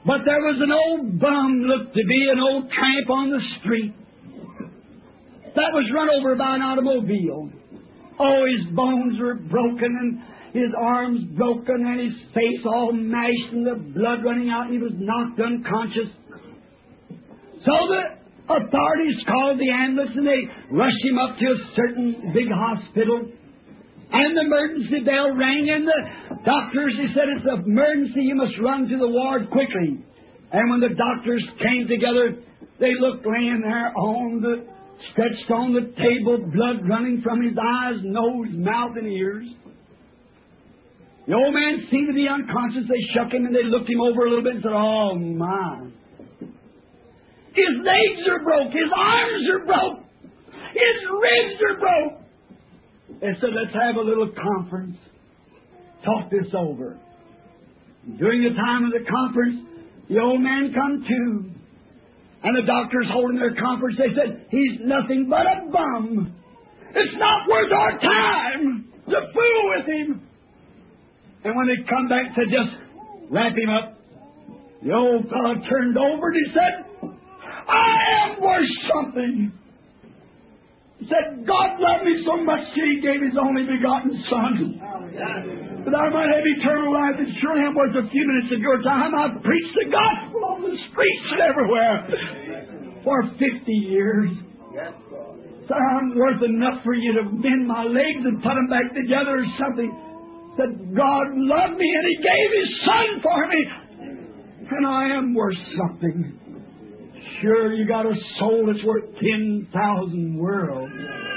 But there was an old bum, looked to be an old tramp on the street, that was run over by an automobile. Oh, his bones were broken and his arms broken and his face all mashed and the blood running out and he was knocked unconscious. So the authorities called the ambulance and they rushed him up to a certain big hospital. And the emergency bell rang and the doctors, they said, it's an emergency, you must run to the ward quickly. And when the doctors came together, they looked laying there on the, stretched on the table, blood running from his eyes, nose, mouth, and ears. The old man seemed to be unconscious. They shook him and they looked him over a little bit and said, oh, my. His legs are broke. His arms are broke. His ribs are broke. They said, let's have a little conference. Talk this over. During the time of the conference, the old man come to. And the doctors holding their conference, they said, he's nothing but a bum. It's not worth our time to fool with him. And when they come back to just wrap him up, the old fellow turned over and he said, I am worth something. He said, God loved me so much that He gave His only begotten Son, that I might have eternal life. And surely I'm worth a few minutes of your time. I've preached the gospel on the streets and everywhere for fifty years. So I'm worth enough for you to bend my legs and put them back together or something. Said, God loved me and He gave His Son for me. And I am worth something. Sure, you got a soul that's worth ten thousand worlds.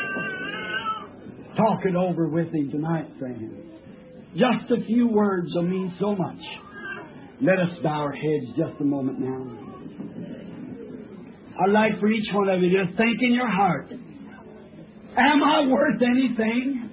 Talk it over with Him tonight, friends. Just a few words will mean so much. Let us bow our heads just a moment now. I'd like for each one of you to think in your heart, am I worth anything?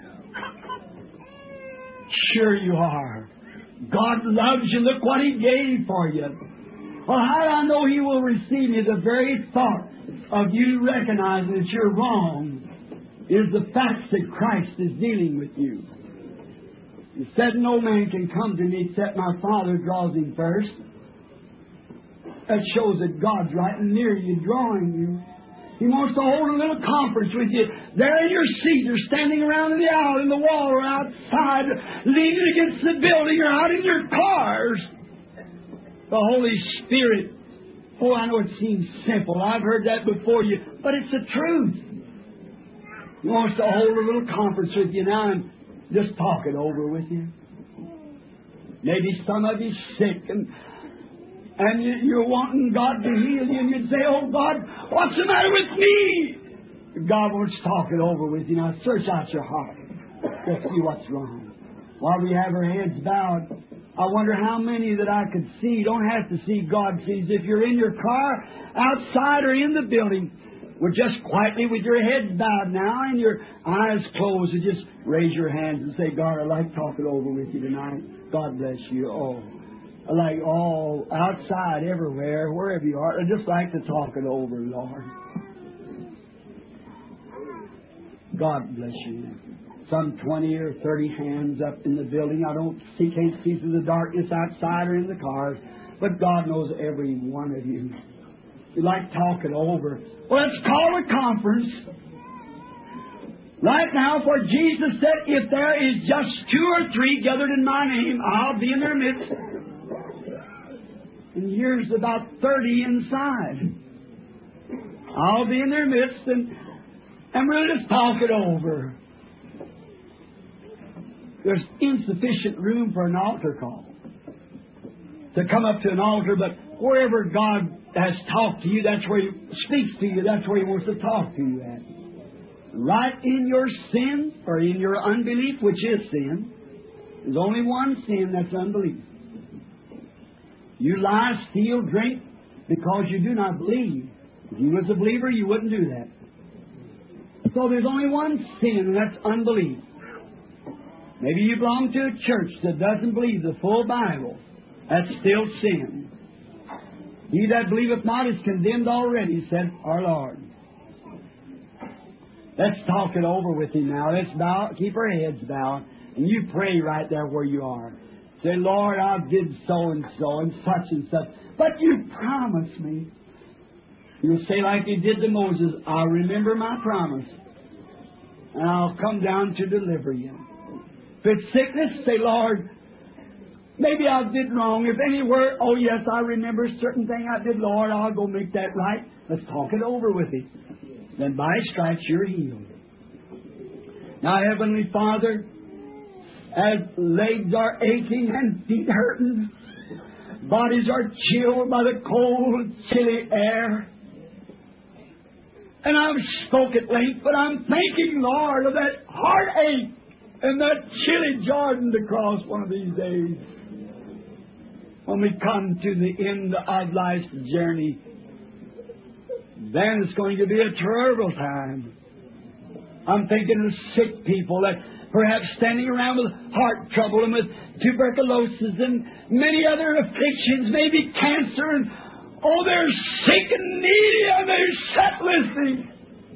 Sure you are. God loves you. Look what He gave for you. Well, how do I know He will receive you? The very thought of you recognizing that you're wrong is the fact that Christ is dealing with you. He said, no man can come to me except my Father draws him first. That shows that God's right near you, drawing you. He wants to hold a little conference with you. There in your seat, you're standing around in the aisle, in the wall, or outside, leaning against the building, or out in your cars. The Holy Spirit. Oh, I know it seems simple. I've heard that before you, but it's the truth. He wants to hold a little conference with you now and just talk it over with you. Maybe some of you sick and and you're wanting God to heal you, and you'd say, oh God, what's the matter with me? God wants to talk it over with you. Now search out your heart. Let's see what's wrong. While we have our heads bowed, I wonder how many that I could see. Don't have to see, God sees. If you're in your car, outside, or in the building, well, just quietly with your heads bowed now and your eyes closed, and just raise your hands and say, God, I'd like to talk it over with you tonight. God bless you. Oh, I like all outside, everywhere, wherever you are. I'd just like to talk it over, Lord. God bless you. Some twenty or thirty hands up in the building. I don't see, can't see through the darkness outside or in the cars, but God knows every one of you. You'd like to talk it over. Well, let's call a conference. Right now, for Jesus said, if there is just two or three gathered in my name, I'll be in their midst. And here's about thirty inside. I'll be in their midst, and, and we'll just talk it over. There's insufficient room for an altar call. To come up to an altar, but wherever God has talked to you, that's where He speaks to you, that's where He wants to talk to you at. Right in your sin, or in your unbelief, which is sin. There's only one sin, that's unbelief. You lie, steal, drink, because you do not believe. If you was a believer, you wouldn't do that. So there's only one sin, and that's unbelief. Maybe you belong to a church that doesn't believe the full Bible. That's still sin. He that believeth not is condemned already, said our Lord. Let's talk it over with Him now. Let's bow, keep our heads bowed, and you pray right there where you are. Say, Lord, I did so and so and such and such, but you promised me. You'll say like you did to Moses, I'll remember my promise, and I'll come down to deliver you. If it's sickness, say, Lord, maybe I did wrong. If anywhere, oh yes, I remember a certain thing I did, Lord, I'll go make that right. Let's talk it over with Him. Then by His stripes you're healed. Now, Heavenly Father, as legs are aching and feet hurting, bodies are chilled by the cold, chilly air, and I've spoke at length, but I'm thinking, Lord, of that heartache and that chilly Jordan to cross one of these days. When we come to the end of life's journey, then it's going to be a terrible time. I'm thinking of sick people that perhaps standing around with heart trouble and with tuberculosis and many other afflictions, maybe cancer, and oh, they're sick and needy and they're sat listening.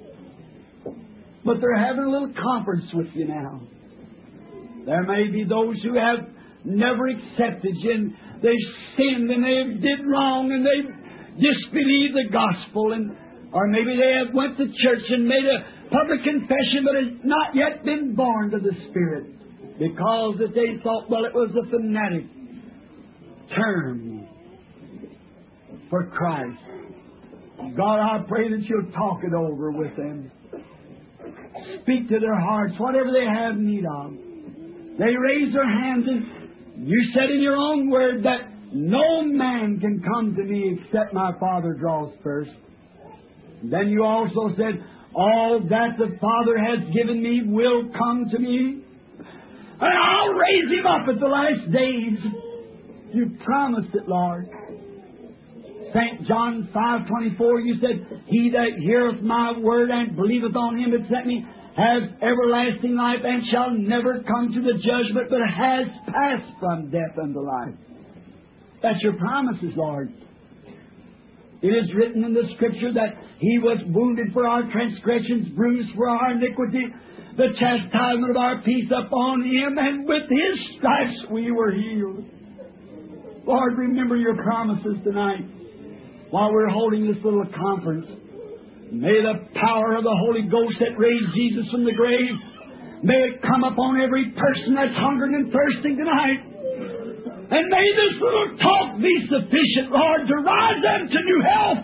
But they're having a little conference with you now. There may be those who have never accepted you, and they've sinned and they did wrong and they've disbelieved the gospel, and or maybe they have went to church and made a public confession but has not yet been born to the Spirit because that they thought, well, it was a fanatic term for Christ. God, I pray that you'll talk it over with them. Speak to their hearts, whatever they have need of. They raise their hands, and you said in your own word that no man can come to me except my Father draws first. Then you also said, all that the Father has given me will come to me, and I'll raise him up at the last days. You promised it, Lord. Saint John five twenty-four, you said, he that heareth my word and believeth on him that sent me has everlasting life and shall never come to the judgment, but has passed from death unto life. That's your promises, Lord. It is written in the Scripture that He was wounded for our transgressions, bruised for our iniquity, the chastisement of our peace upon Him, and with His stripes we were healed. Lord, remember your promises tonight while we're holding this little conference. May the power of the Holy Ghost that raised Jesus from the grave, may it come upon every person that's hungering and thirsting tonight. And may this little talk be sufficient, Lord, to rise them to new health.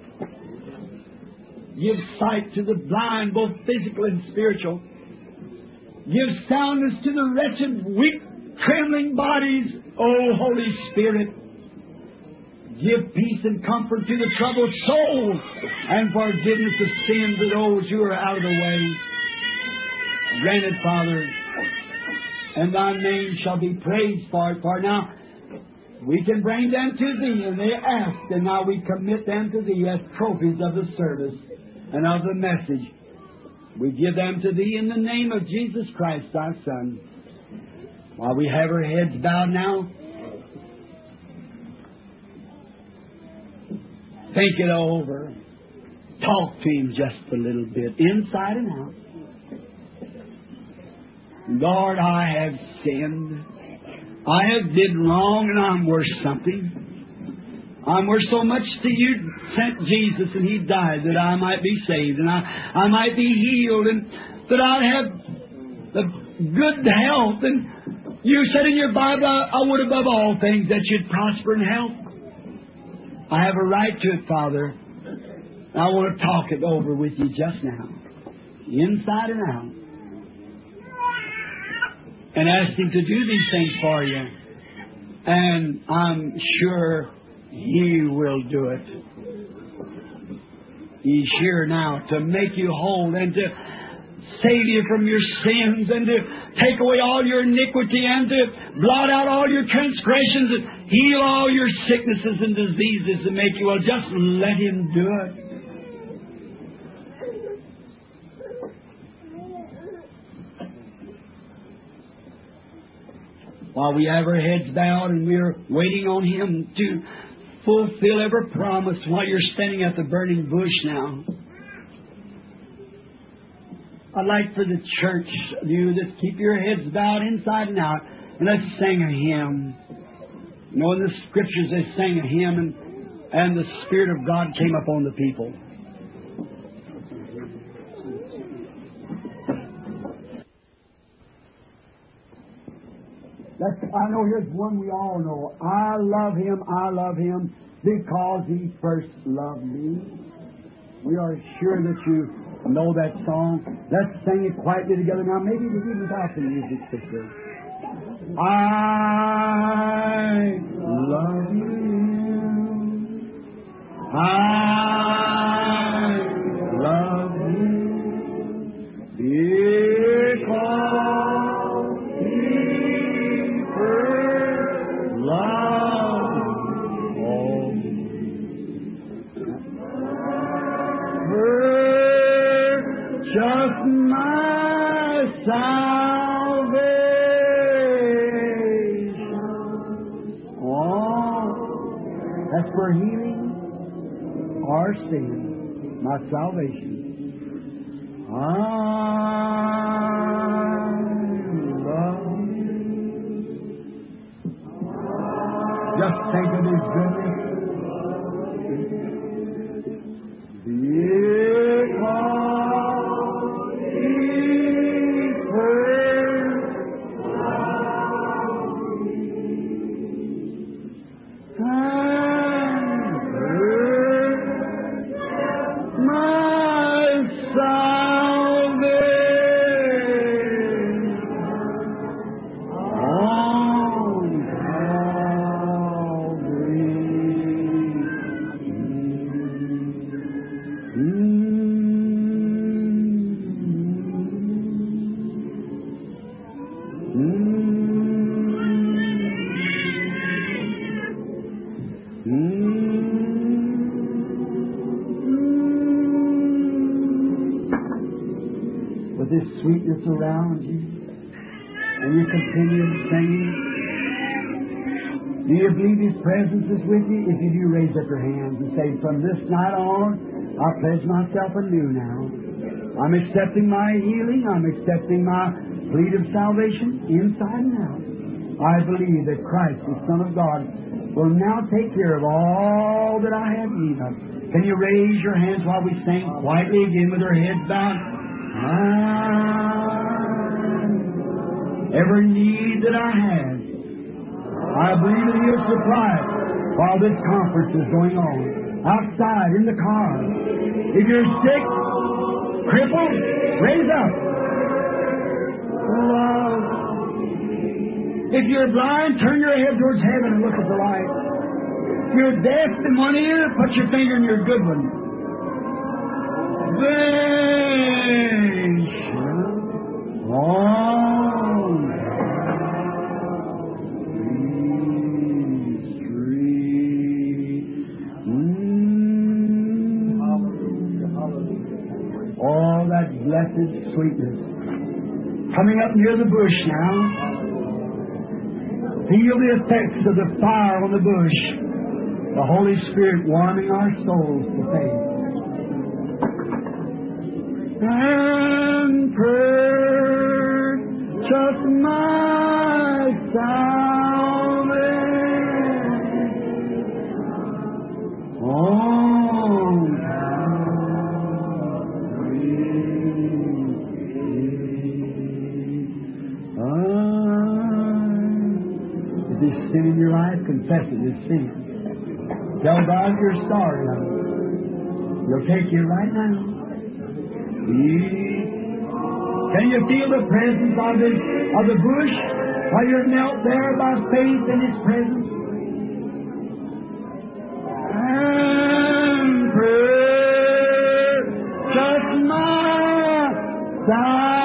Give sight to the blind, both physical and spiritual. Give soundness to the wretched, weak, trembling bodies, O Holy Spirit. Give peace and comfort to the troubled soul, and forgiveness of sin to those who are out of the way. Granted, Father, and Thy name shall be praised for it. For now we can bring them to Thee, and they ask, and now we commit them to Thee as trophies of the service and of the message. We give them to Thee in the name of Jesus Christ, Thy Son. While we have our heads bowed now, think it over. Talk to Him just a little bit, inside and out. Lord, I have sinned. I have did wrong, and I'm worth something. I'm worth so much to you. Sent Jesus, and He died that I might be saved, and I, I might be healed, and that I'd have the good health. And you said in your Bible, I, I would above all things that you'd prosper in health. I have a right to it, Father. I want to talk it over with you just now, inside and out, and ask Him to do these things for you. And I'm sure He will do it. He's here now to make you whole and to save you from your sins and to take away all your iniquity and to blot out all your transgressions and heal all your sicknesses and diseases and make you well. Just let Him do it. While we have our heads bowed and we're waiting on Him to fulfill every promise, while you're standing at the burning bush now, I'd like for the church, you that keep your heads bowed inside and out, And let's sing a hymn. You know, in the Scriptures they sang a hymn, and, and the Spirit of God came upon the people. Let's, I know here's one we all know. I love Him, I love Him, because He first loved me. We are sure that you know that song. Let's sing it quietly together now. Maybe even without the music, sister. I love Him. I love Him because He first loved me. Just my salvation. Oh, that's for healing our sin, my salvation. I love you. Just think of His goodness. This sweetness around you, and you continue singing. Do you believe His presence is with you? If you do, raise up your hands and say, from this night on, I pledge myself anew now. I'm accepting my healing. I'm accepting my plea of salvation inside and out. I believe that Christ, the Son of God, will now take care of all that I have need of. Can you raise your hands while we sing quietly again with our heads bowed? Every need that I have, I believe that He'll supply it while this conference is going on. Outside, in the car. If you're sick, crippled, raise up. Love. If you're blind, turn your head towards heaven and look at the light. If you're deaf in one ear, put your finger in your good one. Salvation on the street. Mm. All that blessed sweetness. Coming up near the bush now. Feel the effects of the fire on the bush. The Holy Spirit warming our souls to faith. And purchase my salvation on Calvary. If there's sin in your life, confess it is sin. Tell God you're sorry. He'll take you right now. Can you feel the presence of the, of the bush while you're knelt there by faith in His presence? And purchase my salvation